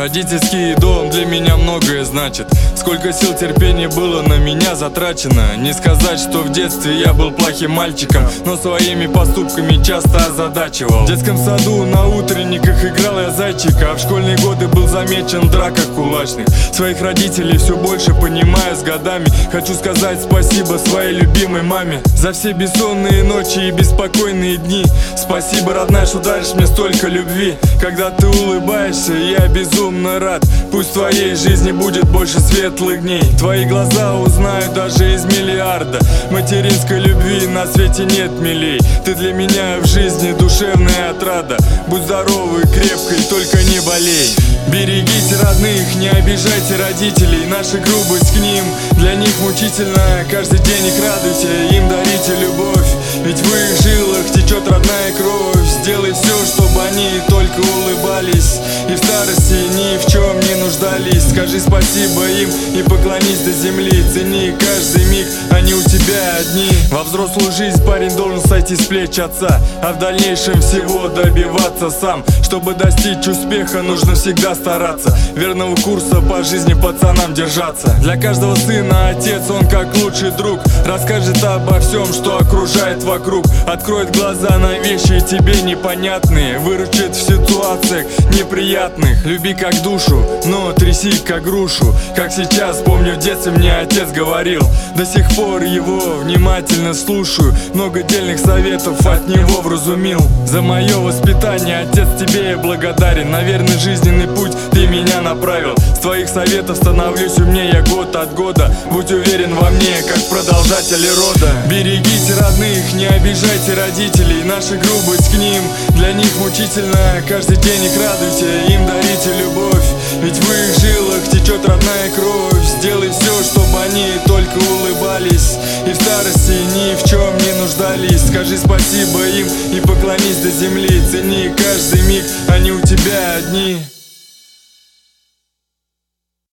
Родительский дом для меня многое значит. Сколько сил, терпения было на меня затрачено. Не сказать, что в детстве я был плохим мальчиком, но своими поступками часто озадачивал. В детском саду на утренниках играл я зайчика, а в школьные годы был замечен в драках кулачных. Своих родителей все больше понимаю с годами. Хочу сказать спасибо своей любимой маме за все бессонные ночи и беспокойные дни. Спасибо, родная, что даришь мне столько любви. Когда ты улыбаешься, я безумно рад. Пусть в твоей жизни будет больше светлых дней. Твои глаза узнают даже из миллиарда. Материнской любви на свете нет милей. Ты для меня в жизни душевная отрада. Будь здоровой, крепкой, только не болей. Берегите родных, не обижайте родителей. Наша грубость к ним для них мучительно. Каждый день их радуйте, им дарите любовь. Ведь в их жилах течет родная кровь. Сделай все, чтобы они только улыбались и в старости ни в чем не нуждались. Скажи спасибо им и поклонись до земли. Цени каждый миг, они у тебя одни. Во взрослую жизнь парень должен сойти с плеч отца, а в дальнейшем всего добиваться сам. Чтобы достичь успеха, нужно всегда стараться. Верного курса по жизни пацанам держаться. Для каждого сына отец, он как лучший друг. Расскажет обо всем, что окружает вокруг. Откроет глаза на вещи тебе непонятные. Выручит в ситуациях неприятных. Люби как душу, но тряси как грушу. Как сейчас, помню, в детстве мне отец говорил. До сих пор его внимательно слушаю. Много дельных советов от него вразумил. За мое воспитание, отец, тебе я благодарен. На верный жизненный путь ты меня направил. С твоих советов становлюсь умнее я год от года. Будь уверен во мне, как продолжатели рода. Берегите родных, не обижайте родителей. Наша грубость к ним для них мучительно. Каждый день их радуйте, им дарите любовь. Ведь в их жилах течет родная кровь. Сделай все, чтобы они только улыбались и в старости ни в чем не нуждались. Скажи спасибо им и поклонись до земли. Цени каждый миг, они у тебя одни.